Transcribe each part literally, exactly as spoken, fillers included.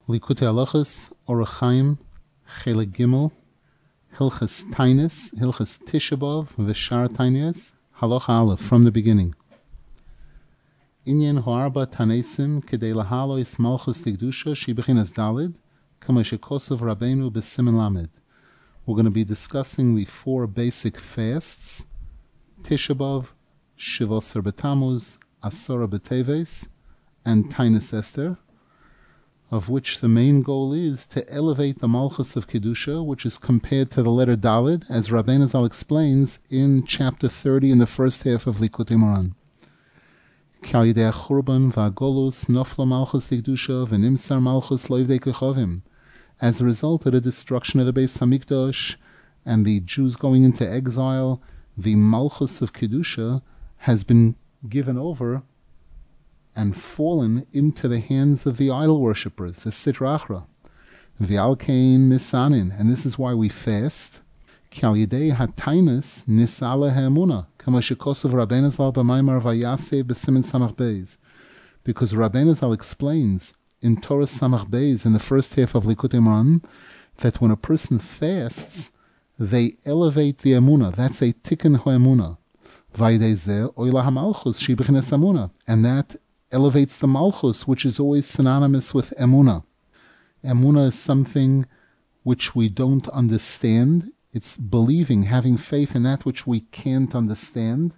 Likutei Halachos, Orach Chaim, Chelik Gimel, Hilchas Tainis, Hilchas Tisha B'Av, V'Shar Tainias, Halacha Aleph, from the beginning. Inyan Ho'arba Tanesim, Kedei Lahalois Malchus Tigdusha, Shibechinas Dalid, Kama Shekosov Rabbeinu B'Simen Lamed. We're going to be discussing the four basic fasts, Tisha B'Av, Shivosar B'Tammuz, Asara B'Teves, and Tainis Esther, of which the main goal is to elevate the Malchus of Kedusha, which is compared to the letter Dalid, as Rabbeinu Zal explains in chapter thirty in the first half of Likutei Moran. K'al yidei ha'churban v'hagolus nofla Malchus Kedusha v'nimsar Malchus loivdei kechavim. As a result of the destruction of the Beis Hamikdash and the Jews going into exile, the Malchus of Kedusha has been given over and fallen into the hands of the idol worshippers, the Sitra Achra. V'alkein misanin, and this is why we fast. K'al yidei hatainis nisala ha'emuna, kama shekosav Rabbeinu Zal b'maimar vayaseh b'simen samach beis. Because Rabbeinu Zal explains in Torah Samach Beis, in the first half of Likutei Moran, that when a person fasts, they elevate the emuna. That's a tikkun ha'emuna. V'yidei zeh oila ha'malchus shibechinas emuna, and that elevates the malchus, which is always synonymous with emuna. Emuna is something which we don't understand. It's believing, having faith in that which we can't understand.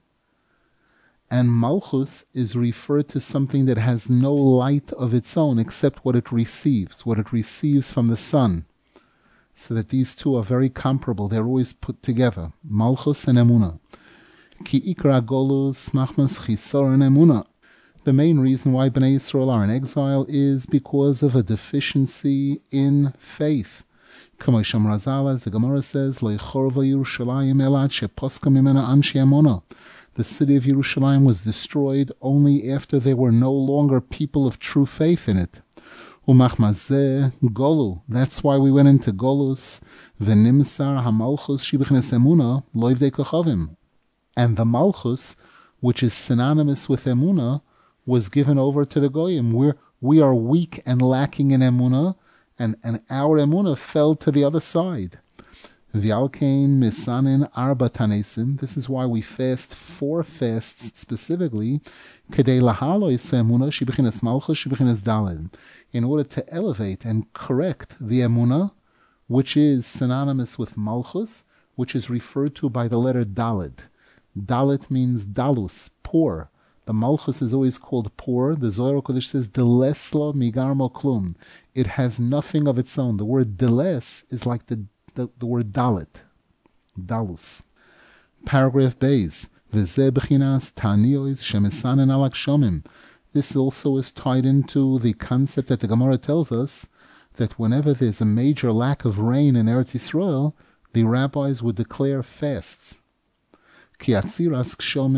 And malchus is referred to something that has no light of its own except what it receives, what it receives from the sun. So that these two are very comparable. They're always put together, malchus and emuna. Ki ikra golus machmas chisor and emuna. The main reason why Bnei Yisrael are in exile is because of a deficiency in faith. K'mo Sham Razal, as the Gemara says, Lo yichorva Yerushalayim elad sheposka mimena anshei emuna. The city of Yerushalayim was destroyed only after there were no longer people of true faith in it. Umachmazeh golu. That's why we went into golus. V'nimsar hamalchus shibechinas emuna loivdei kochavim. And the malchus, which is synonymous with emuna, was given over to the goyim. We're, we are weak and lacking in emuna, and, and our emuna fell to the other side. V'alkein misanin arba tanesim. This is why we fast four fasts specifically. Kedei lahalois emuna shibechinas malchus shibechinas daled. In order to elevate and correct the emuna, which is synonymous with malchus, which is referred to by the letter daled. Dalet means dalus, poor. The malchus is always called poor. The Zohar Kodesh says, deleslo migarmo klum. It has nothing of its own. The word deles is like the, the, the word dalet, dalus. Paragraph Beis. V'zeh b'chinas taniois shemesanen alak shomim. This also is tied into the concept that the Gemara tells us that whenever there's a major lack of rain in Eretz Yisrael, the rabbis would declare fasts. Because we know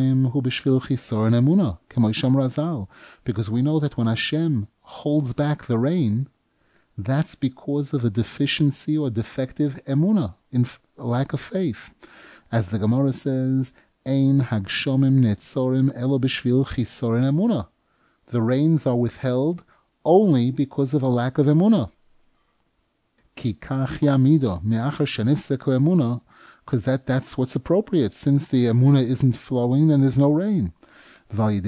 that when Hashem holds back the rain, that's because of a deficiency or defective emunah, in lack of faith. As the Gemara says, Ein hagshomim netzorim elo b'shvil chisoren emunah. The rains are withheld only because of a lack of emunah. Ki kach yamido me'achar shenifseku emunah. Because that, that's what's appropriate. Since the emunah isn't flowing, then there's no rain. And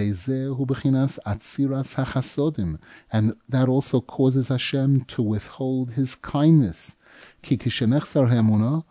that also causes Hashem to withhold His kindness. Because Rabbeinu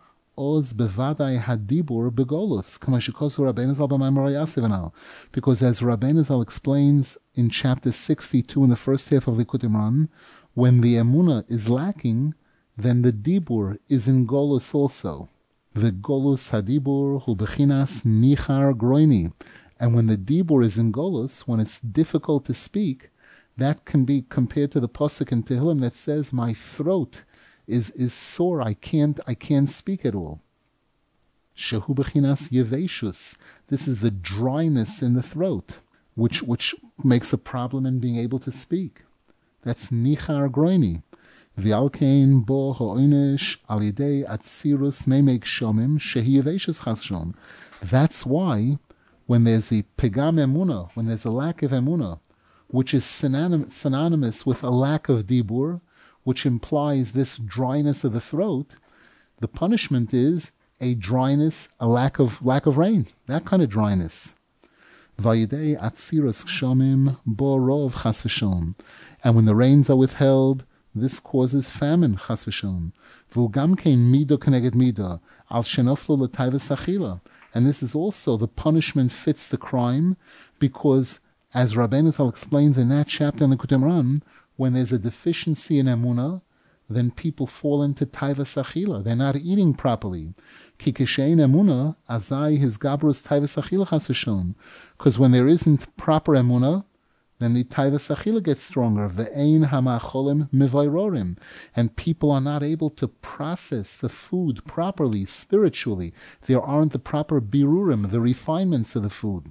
as Rabbeinu Zal explains in chapter sixty-two in the first half of Likutei Moran, when the emunah is lacking, then the dibur is in golus also. The golus hadibur hu bechinas nichar groini. And when the dibur is in golus, when it's difficult to speak, that can be compared to the pasuk in Tehillim that says, my throat is, is sore, I can't I can't speak at all. Shehu bechinas yeveshus. This is the dryness in the throat, which which makes a problem in being able to speak. That's nichar groini. V'alkein bo ha'oinish al yidei atzirus memek shomim shehi yeveshus chas. That's why when there's a pegam emunah, when there's a lack of emunah, which is synonymous, synonymous with a lack of dibur, which implies this dryness of the throat, the punishment is a dryness, a lack of lack of rain, that kind of dryness. Vayidei atziras kshamim bo rov chas v'shalom. And when the rains are withheld, this causes famine, chas v'shalom. V'ugam kein mido keneged mido, al shenoflo l'tayvas achila. And this is also, the punishment fits the crime, because, as Rabbeinu Zal explains in that chapter in the Likutei Moharan, when there's a deficiency in emunah, then people fall into taivas achila. They're not eating properly. Ki kishein emunah, azai his gabrus taivas achila chas v'shalom. Because when there isn't proper emunah, then the taivas achila gets stronger. Ve'ein hamacholim mivayrorim. And people are not able to process the food properly, spiritually. There aren't the proper birurim, the refinements of the food.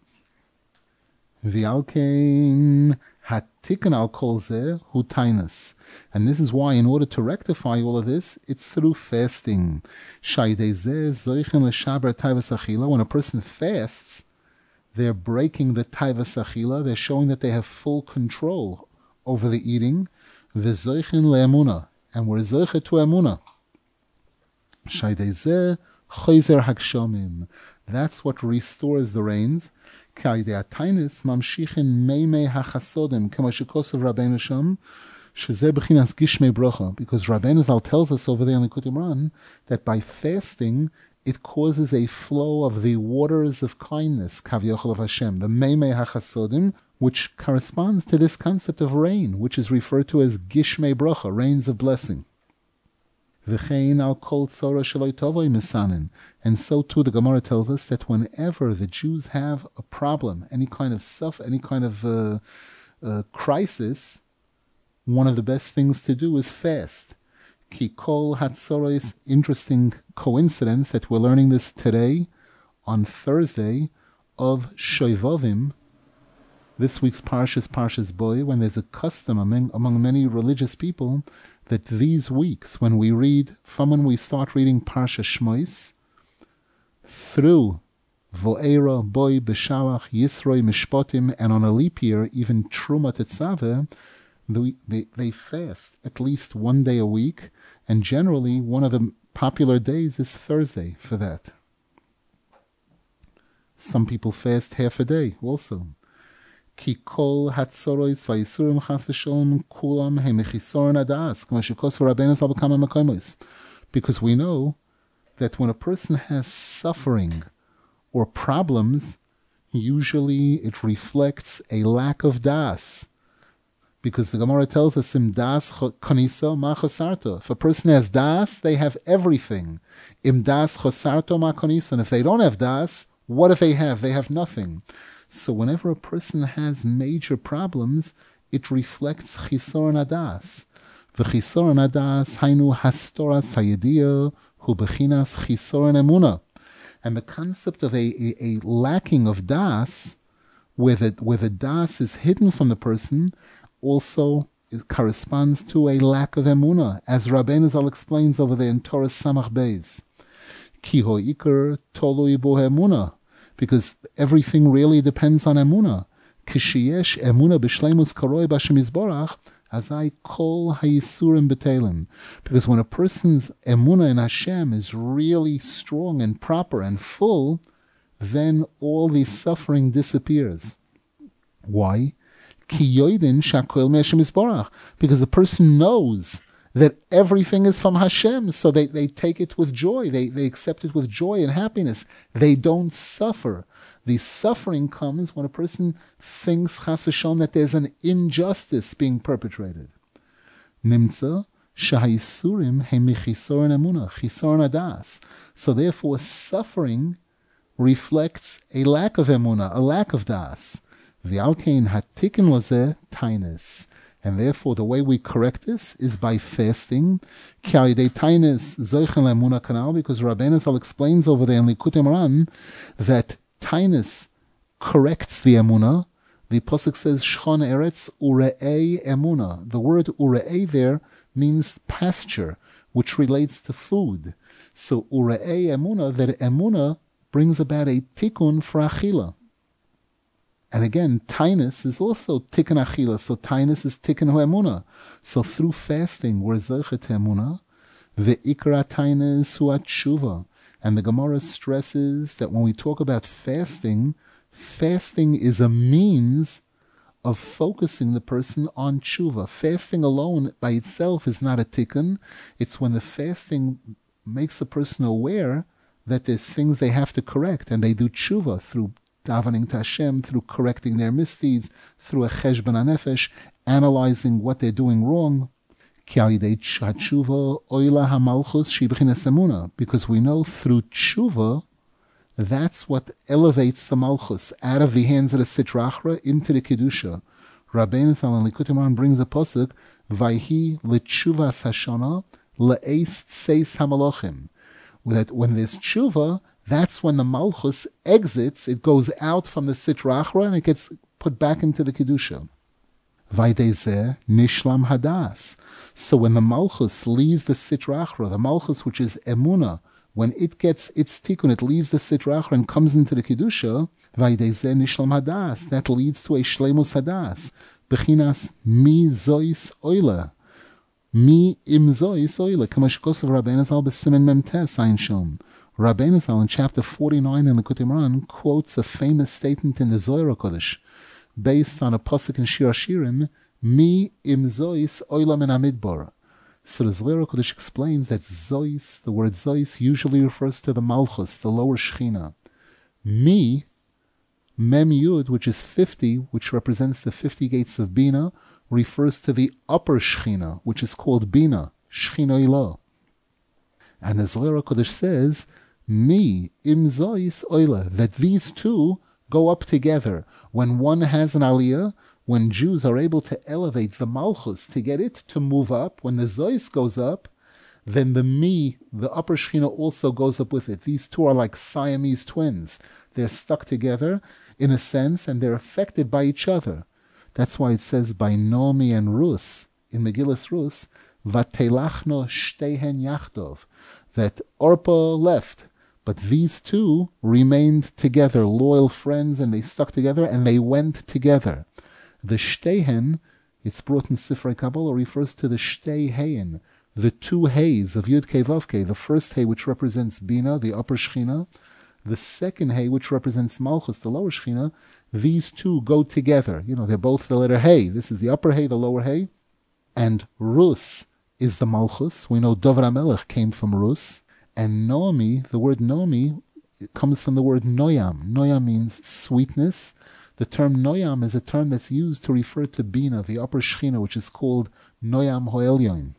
V'alkein hatikkun al kol zeh hu tainus. And this is why, in order to rectify all of this, it's through fasting. Shaydei zeh zoichen l'shaber taivas achila. When a person fasts, they're breaking the taivas achila. They're showing that they have full control over the eating. V'zoichen le'emunah. And we're zoiche to emunah. Shaydei zeh choizer hagshamim. That's what restores the rains. Because Rabbeinu Zal tells us over there in the Likutei Moharan that by fasting it causes a flow of the waters of kindness, Kavyochel of Hashem, the Meimei HaChasodim, which corresponds to this concept of rain, which is referred to as Gishmei Bracha, rains of blessing. And so too the Gemara tells us that whenever the Jews have a problem, any kind of self, any kind of uh, uh, crisis, one of the best things to do is fast. Ki kol hatzoros, interesting coincidence that we're learning this today on Thursday of Shoivovim. This week's parsha is Parshas Boy, when there's a custom among, among many religious people that these weeks, when we read, from when we start reading Parsha Shmois, through Vo'era, Boy, Beshalach, Yisroi, Mishpotim, and on a leap year, even Truma Tetzaveh, they, they, they fast at least one day a week, and generally one of the popular days is Thursday for that. Some people fast half a day also. Ki kol hatzorois vayisurim chas v'sholom kulam hemechisoron adas, k'ma shekos v'Rabbeinu Zal b'kama makomos. Because we know that when a person has suffering or problems, usually it reflects a lack of das. Because the Gemara tells us, Im das konisa ma chosarto. If a person has das, they have everything. Im das chosarto ma konisa. And if they don't have das, what if they have? They have nothing. So whenever a person has major problems, it reflects chisoron adas. V'chisoron adas hainu hastoras hayediah hu bechinas chisoron emuna. And the concept of a, a, a lacking of das, where the, where the das is hidden from the person, also it corresponds to a lack of emuna, as Rabbeinu Zal explains over there in Torah Samach Beis. Ki ho'ikar tolui bo emuna. Because everything really depends on emunah. Kishiyesh emunah b'shleimus karoi b'Hashem Yisborach, azai kol hayisurim b'telim. Because when a person's emunah in Hashem is really strong and proper and full, then all the suffering disappears. Why? Ki yoidin shakol me'Hashem Yisborach. Because the person knows that everything is from Hashem, so they, they take it with joy. They, they accept it with joy and happiness. They don't suffer. The suffering comes when a person thinks, chas v'shalom, that there's an injustice being perpetrated. Nimtza shahayisurim hemichisoron emunah, chisoron adas. So therefore, suffering reflects a lack of emunah, a lack of das. V'alkein hatikkun lozeh tainus. And therefore, the way we correct this is by fasting. Because Rabbeinu Zal explains over there in Likutei Moharan that tainus corrects the emunah. The pasuk says, Shchon eretz ure'ei emunah. The word ure'ei there means pasture, which relates to food. So ure'ei emunah, that emunah brings about a tikkun for achila. And again, tainus is also tikkun achila, so tainus is tikkun hu'emunah. So through fasting, we're zeichet emunah. Ve'ikra tainus hu tshuva. And the Gemara stresses that when we talk about fasting, fasting is a means of focusing the person on tshuva. Fasting alone by itself is not a tikkun. It's when the fasting makes a person aware that there's things they have to correct, and they do tshuva through davening to Hashem, through correcting their misdeeds, through a cheshbon hanefesh, analyzing what they're doing wrong. Because we know through tshuva, that's what elevates the malchus out of the hands of the Sitra Achra into the Kedusha. Rabbeinu Zal in Likutei Moharan brings a pasuk, Vayhi l'tshuvas hashana le'eis tseis hamalachim. That when there's tshuva, that's when the malchus exits, it goes out from the Sitra Achra and it gets put back into the Kedusha. Vaydezeh nishlam hadas. So when the malchus leaves the Sitra Achra, the malchus which is emunah, when it gets its tikkun, it leaves the Sitra Achra and comes into the Kedusha, Vaydezeh nishlam hadas. That leads to a shleimus hadas. Bechinas mi zois oila. Mi im zois oila. Kama shekosov Rabbeinu Zal b'simen memtes ein shom. Rabbeinu Zal in chapter forty-nine in the Likutei Moharan quotes a famous statement in the Zohar HaKodesh, based on a pasuk in Shir Hashirim, Mi im zois oila min hamidbar. So the Zohar HaKodesh explains that zois, the word zois, usually refers to the malchus, the lower shechina. Mi, mem yud, which is fifty, which represents the fifty gates of Bina, refers to the upper shechina, which is called Bina, shechina ilah. And the Zohar HaKodesh says, Mi im zois oila, that these two go up together. When one has an aliyah, when Jews are able to elevate the malchus, to get it to move up, when the zois goes up, then the mi, the upper shechina, also goes up with it. These two are like Siamese twins. They're stuck together in a sense, and they're affected by each other. That's why it says by Naomi and Rus, in Megillas Rus, Vatelachno shtehen yachtov, that Orpah left, but these two remained together, loyal friends, and they stuck together, and they went together. The shtehen, it's brought in Sifrei Kabbalah, refers to the shtei heyin, the two heys of Yud Kei Vav Kei. The first hey, which represents Bina, the upper Shechina, the second hey, which represents Malchus, the lower Shechina. These two go together. You know, they're both the letter hey. This is the upper hey, the lower hey. And Rus is the Malchus. We know Dovid HaMelech came from Rus. And Naomi, the word Naomi, it comes from the word Noyam. Noyam means sweetness. The term Noyam is a term that's used to refer to Bina, the upper Shechina, which is called Noyam Hoelyon.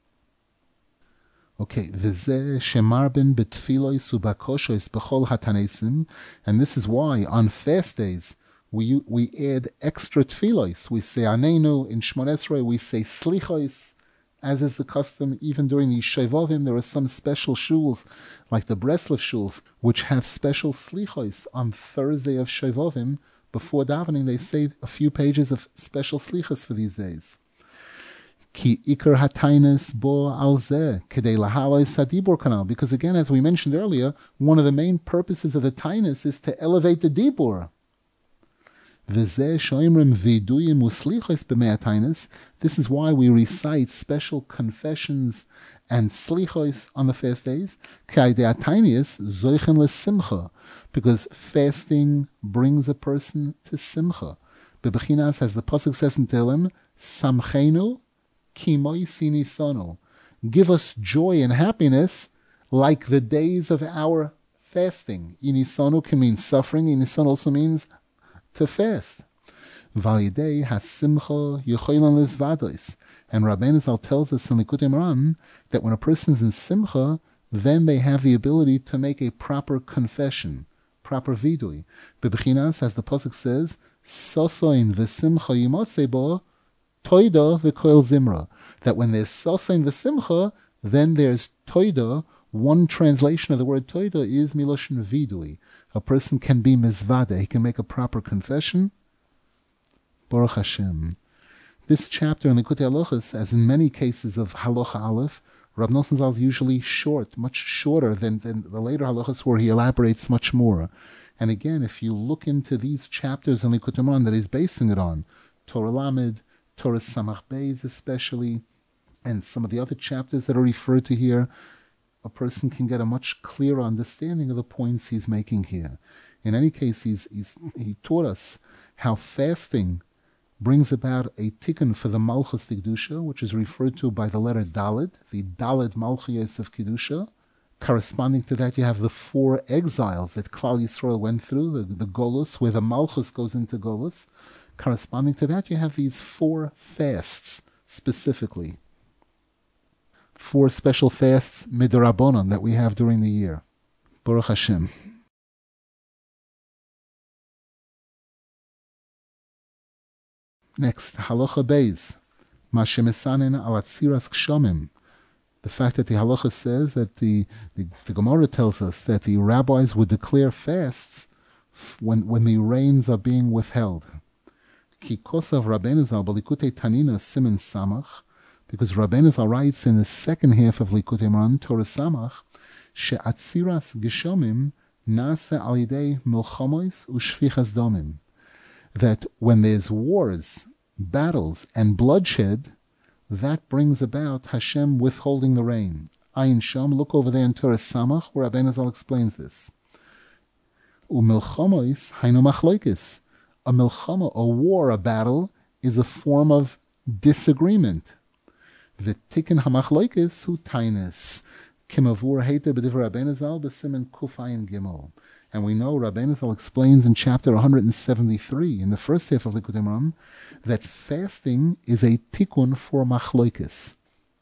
Okay, V'zeh shemarben betfilois ubakoshois b'chol hatanesim, and this is why on fast days we we add extra tfilois. We say Aneinu in Shmon Esrei. We say Slichois, as is the custom. Even during the Shevovim, there are some special shuls, like the Breslov shuls, which have special Slichois on Thursday of Shevovim. Before davening, they say a few pages of special slichas for these days. Ki ikar hatainis bo alzeh kedei lahaloi sadibur kanal. Because again, as we mentioned earlier, one of the main purposes of the tainus is to elevate the dibur. V'zeh shoimrim viduyim uslichos b'mei tainus. This is why we recite special confessions and slichos on the fast days. Ki aidei atainius zoichen lesimcha. Because fasting brings a person to simcha. Bebechinas, as the pasuk says in Tehillim, samchenu kimoi sinisonu. Give us joy and happiness like the days of our fasting. Inisonu can mean suffering. Inisonu also means to fast. Validei hasimcha yochoilon lizvados. And Rabbeinu Zal tells us in Likutei Moharan that when a person's in simcha, then they have the ability to make a proper confession, proper vidui. Bebechinas, as the pasuk says, sosoin v'simcha yimotze bo toida v'koil zimra. That when there's sosoin v'simcha, then there's toida. One translation of the word toida is miloshin vidui. A person can be mizvade. He can make a proper confession. Baruch Hashem. This chapter in Likutei Halachos, as in many cases of Halacha Aleph, Rab Nosson Zal is usually short, much shorter than, than the later halachas where he elaborates much more. And again, if you look into these chapters in Likutei Moharan that he's basing it on, Torah Lamed, Torah Samach Beis especially, and some of the other chapters that are referred to here, a person can get a much clearer understanding of the points he's making here. In any case, he's, he's, he taught us how fasting brings about a tikkun for the Malchus Kedusha, which is referred to by the letter Daled, the Daled Malchus of Kedusha. Corresponding to that, you have the four exiles that Klal Yisrael went through, the, the Golus, where the Malchus goes into Golus. Corresponding to that, you have these four fasts specifically. Four special fasts, midorabonon, that we have during the year. Baruch Hashem. Next, halacha beis, mashemesanen al atziras kshomim. The fact that the halacha says that the, the, the Gemara tells us that the rabbis would declare fasts when, when the rains are being withheld. Ki kosav Rabbeinu Zal b'Likutei Tanina Siman Samach, because Rabbeinu Zal writes in the second half of Likutei Moharan, Torah Samach, she'atziras geshomim nase al yidei milchamos u'shfichas domim, that when there's wars, battles, and bloodshed, that brings about Hashem withholding the rain. Ayin Sham, look over there in Torah Samach, where Rabbeinu Zal explains this. U'milchamos hainu machloikis. A milchama, a war, a battle, is a form of disagreement. V'tikkun hamachloikis hu tainis. Kimavur heite b'divrei Rabbeinu Zal b'simen kufayin gimel. And we know Rabbeinu Zal explains in chapter one seventy-three, in the first half of Likutei Moharan, that fasting is a tikkun for machloikis.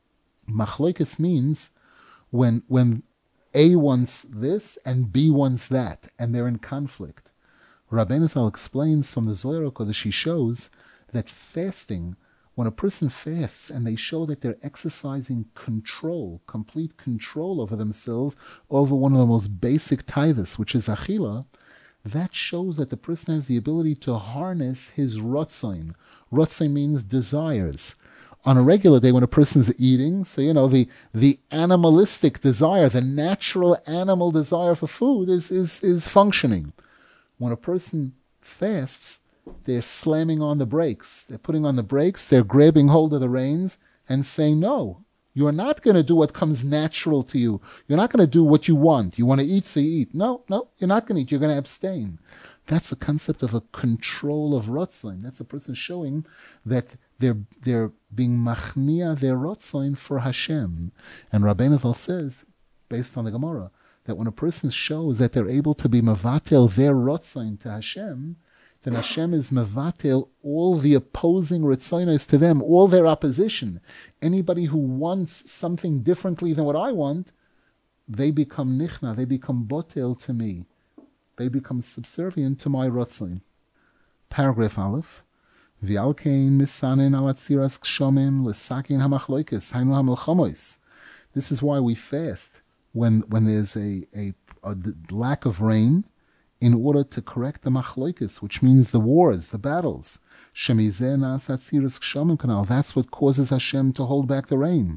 Machloikis means when when A wants this and B wants that, and they're in conflict. Rabbeinu Zal explains from the Zohar HaKodesh, he shows that fasting, when a person fasts and they show that they're exercising control, complete control over themselves, over one of the most basic taivas, which is achila, that shows that the person has the ability to harness his rotzain. Rotzain means desires. On a regular day when a person's eating, so you know, the, the animalistic desire, the natural animal desire for food is, is, is functioning. When a person fasts, they're slamming on the brakes. They're putting on the brakes, they're grabbing hold of the reins and saying, no, you're not going to do what comes natural to you. You're not going to do what you want. You want to eat, so you eat. No, no, you're not going to eat. You're going to abstain. That's the concept of a control of rotzain. That's a person showing that they're they're being machnia their rotzain for Hashem. And Rabbeinu Zal says, based on the Gemara, that when a person shows that they're able to be mevatel their rotzain to Hashem, then Hashem is mevatel all the opposing ritzonos to them, all their opposition. Anybody who wants something differently than what I want, they become nichna, they become botel to me. They become subservient to my rotzain. Paragraph Aleph. V'alkein misanin al atziras kshomim l'sakin hamachloikis hainu hamelchamois. This is why we fast when when there's a, a, a lack of rain, in order to correct the machloikis, which means the wars, the battles. Shemizeh nas atziras kshomim kanal. That's what causes Hashem to hold back the rain.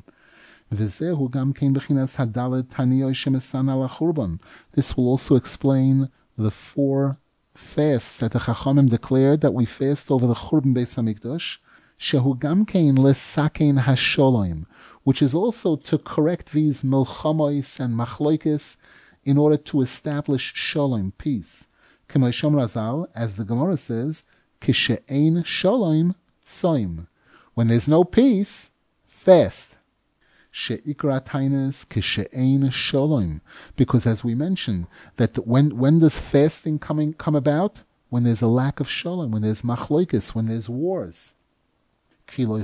V'zehu gam kein b'chinas hadalet taniyoi shemesan al achurban. This will also explain the four fasts that the Chachamim declared that we fast over the Churban Beis Hamikdash, shehu gam kein lesakein hasholim, which is also to correct these milchamois and machloikis in order to establish shalom, peace. K'may Shom Razal, as the Gemara says, kishe'ein shalom tzoim. When there's no peace, fast. She'ikra tainas kishe'ein shalom. Because as we mentioned, that when when does fasting coming come about? When there's a lack of shalom, when there's machloikis, when there's wars. Because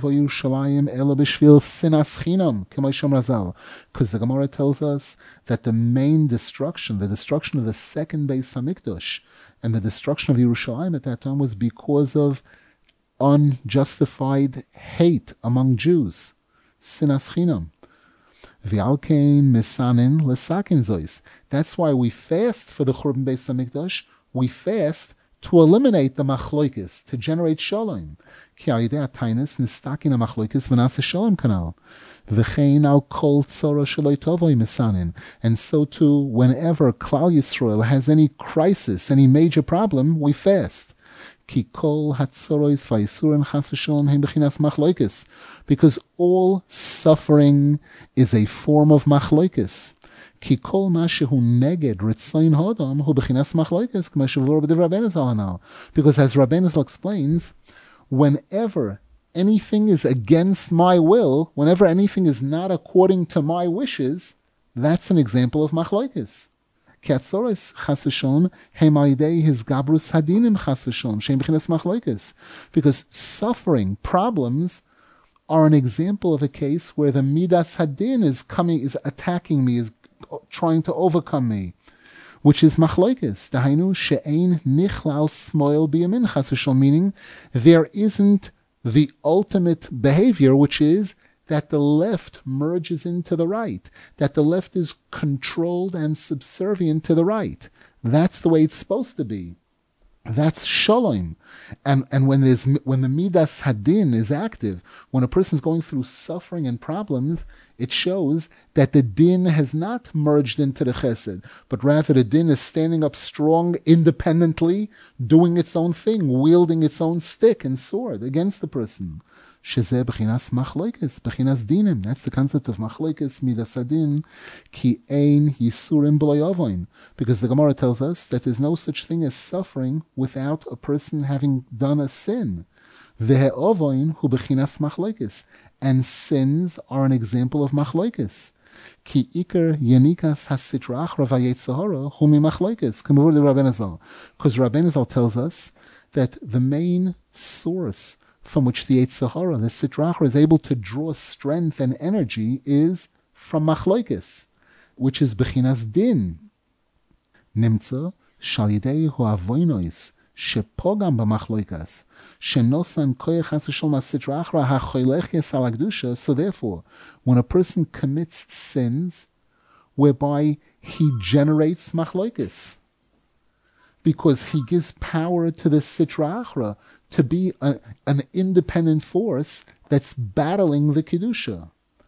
the Gemara tells us that the main destruction, the destruction of the second Beis Hamikdash, and the destruction of Yerushalayim at that time was because of unjustified hate among Jews. Sinas chinam. V'alkein misanin lesakin zois. That's why we fast for the Churban Beis Hamikdash. We fast to eliminate the machloikis, to generate shalom. Ki al yidei hatainis nistakin ha-machloikis v'nasa shalom kanal. V'chein al kol tzora sheloi tovoi misanin. And so too, whenever Klal Yisrael has any crisis, any major problem, we fast. Ki kol hatzorois v'yisurin chas v'shalom hem b'chinas machloikis. Because all suffering is a form of machloikis. Ki kol ma shehu neged ritzayin hodam hu b'chinas machloikis k'ma shavur b'div Rabbeinu Zal hanal. Because as Rabbeinu Zal explains, whenever anything is against my will, whenever anything is not according to my wishes, that's an example of machloikis. Ki atzoros chas v'shalom hem al yidei his gabrus hadinim chas v'shalom shein b'chinas machloikis. Because suffering, problems, are an example of a case where the midas hadin is coming, is attacking me, is trying to overcome me, which is machloikis. Dahainu she'ein nichlal smoil biyamin chas v'shalom, meaning there isn't the ultimate behavior, which is that the left merges into the right, that the left is controlled and subservient to the right. That's the way it's supposed to be. That's shalom. And and when there's when the midas hadin is active, when a person's going through suffering and problems, it shows that the din has not merged into the chesed, but rather the din is standing up strong, independently, doing its own thing, wielding its own stick and sword against the person. Shezeh b'chinas machloikis, b'chinas dinim. That's the concept of machloikis, midas hadin, ki ein yisurim b'lo yovoin. Because the Gemara tells us that there's no such thing as suffering without a person having done a sin. Ve'ovoin hu b'chinas machloikis. And sins are an example of machloikis. Ki iker yenikas hasitra achra v'yetzahara hu mi machloikis. K'mavur li Rabbeinu Zal. Because Rabbeinu Zal tells us that the main source from which the Yetzer Hara, the Sitra Achra, is able to draw strength and energy is from Machloikis, which is Bechinas Din. Nimtza, shal yidei hu avoinois, shepogam b'machloikas, shenosan koyach hatzishol ma-Sitra Achra ha-choylech yes al hakdusha. So therefore, when a person commits sins, whereby he generates Machloikis, because he gives power to the Sitra Achra to be a, an independent force that's battling the Kedusha.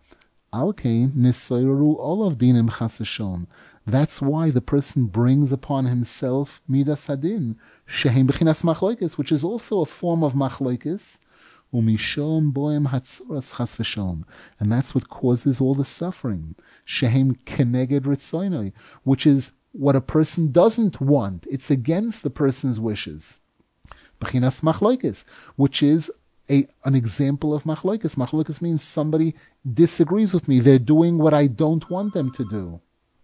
Alkein nisoyru olav dinim chas v'shalom. That's why the person brings upon himself midas hadin, shehem b'chinas machloikis, which is also a form of machloikis, umishom boem hatzoras chas v'shalom. And that's what causes all the suffering. Shehem keneged ritzoynoi, which is what a person doesn't want. It's against the person's wishes. B'chinas machloikis, which is a, an example of machloikis. Machloikis means somebody disagrees with me. They're doing what I don't want them to do.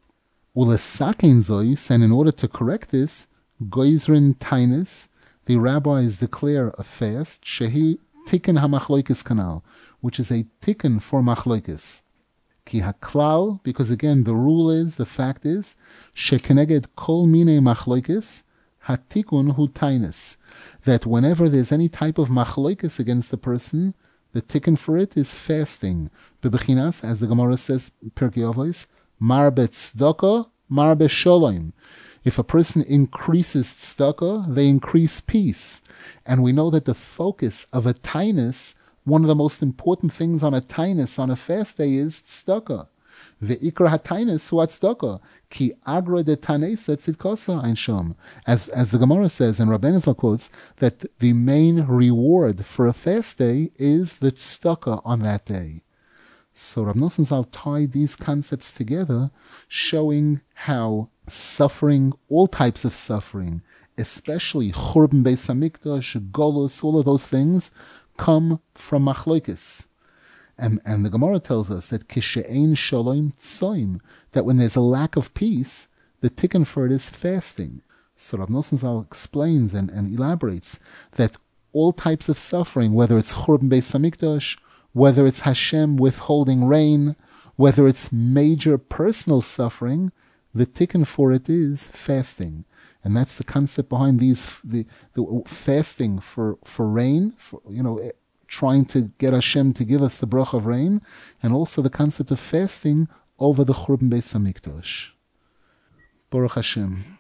Ulesakein zois, and in order to correct this, goizrin tainis, the rabbis declare a fast, shehi tikkun hamachloikis kanal, which is a tikkun for machloikis. Ki haklal, because again the rule is, the fact is, shekeneged kol mine machloikis, hatikun hu tainis, that whenever there's any type of machloikis against the person, the tikkun for it is fasting. Bebechinas, as the Gemara says, Pirkei Avos, marbe tzedakah, marbe shalom. If a person increases tzedakah, they increase peace. And we know that the focus of a tainus, one of the most important things on a tainus, on a fast day, is tzedakah. Ve'ikra hatainus hu tzedakah, ki agra de tanesa tzidkosa ein shom. As as the Gemara says, and Rabbeinu Zal quotes, that the main reward for a fast day is the tzedakah on that day. So Rav Nosson Zal tied these concepts together, showing how suffering, all types of suffering, especially Churban Beis Hamikdash, Golus, all of those things, come from Machloikis. And and the Gemara tells us that Kishe'ein Shalom Tzoim, that when there's a lack of peace, the tikkun for it is fasting. So Rav Nosson Zal explains and, and elaborates that all types of suffering, whether it's Churban Beis Hamikdash, whether it's Hashem withholding rain, whether it's major personal suffering, the tikkun for it is fasting. And that's the concept behind these, the, the fasting for, for rain, for, you know, trying to get Hashem to give us the bracha of rain, and also the concept of fasting over the Churban Beis Hamikdash. Baruch Hashem.